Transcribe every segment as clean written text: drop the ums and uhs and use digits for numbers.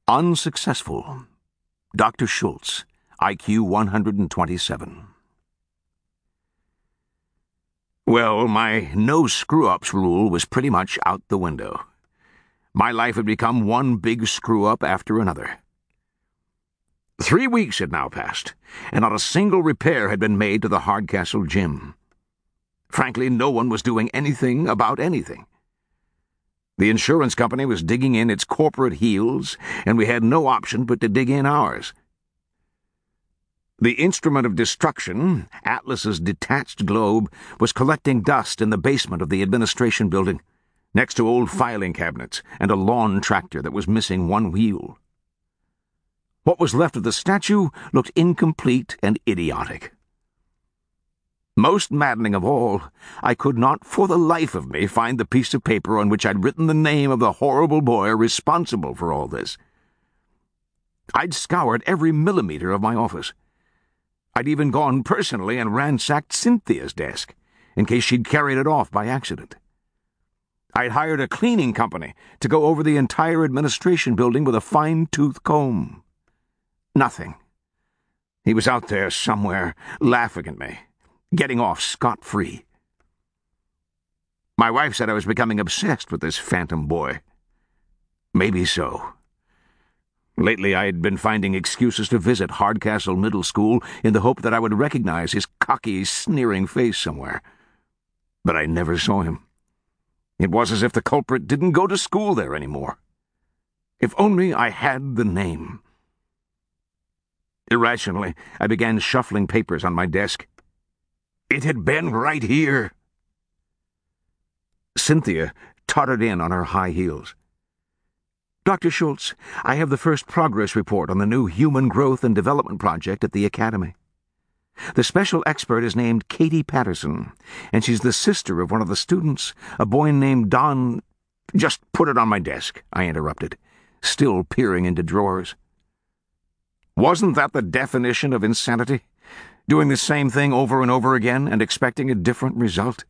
Unsuccessful. Dr. Schultz, IQ 127. Well, my no screw-ups rule was pretty much out the window. My life had become one big screw-up after another. 3 weeks had now passed, and not a single repair had been made to the Hardcastle gym. Frankly, no one was doing anything about anything. The insurance company was digging in its corporate heels, and we had no option but to dig in ours. The instrument of destruction, Atlas's detached globe, was collecting dust in the basement of the administration building, next to old filing cabinets and a lawn tractor that was missing one wheel. What was left of the statue looked incomplete and idiotic. Most maddening of all, I could not for the life of me find the piece of paper on which I'd written the name of the horrible boy responsible for all this. I'd scoured every millimeter of my office. I'd even gone personally and ransacked Cynthia's desk, in case she'd carried it off by accident. I'd hired a cleaning company to go over the entire administration building with a fine-tooth comb. Nothing. He was out there somewhere, laughing at me, getting off scot-free. My wife said I was becoming obsessed with this phantom boy. Maybe so. Lately I had been finding excuses to visit Hardcastle Middle School in the hope that I would recognize his cocky, sneering face somewhere. But I never saw him. It was as if the culprit didn't go to school there anymore. If only I had the name. Irrationally, I began shuffling papers on my desk. It had been right here. Cynthia tottered in on her high heels. Dr. Schultz, I have the first progress report on the new Human Growth and Development Project at the Academy. The special expert is named Katie Patterson, and she's the sister of one of the students, a boy named Don— Just put it on my desk, I interrupted, still peering into drawers. Wasn't that the definition of insanity? Doing the same thing over and over again and expecting a different result?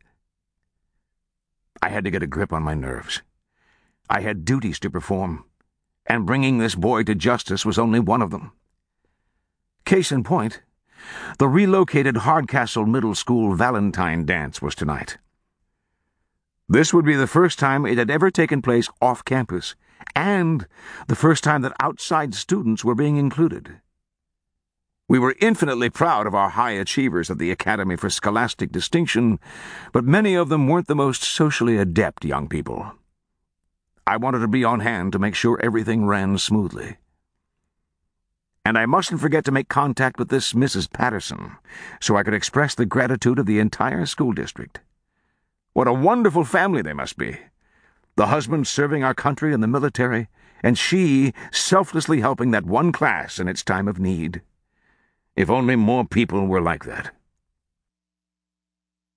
I had to get a grip on my nerves. I had duties to perform, and bringing this boy to justice was only one of them. Case in point, the relocated Hardcastle Middle School Valentine dance was tonight. This would be the first time it had ever taken place off campus, and the first time that outside students were being included. We were infinitely proud of our high achievers at the Academy for Scholastic Distinction, but many of them weren't the most socially adept young people. I wanted to be on hand to make sure everything ran smoothly. And I mustn't forget to make contact with this Mrs. Patterson, so I could express the gratitude of the entire school district. What a wonderful family they must be. The husband serving our country in the military, and she selflessly helping that one class in its time of need. If only more people were like that.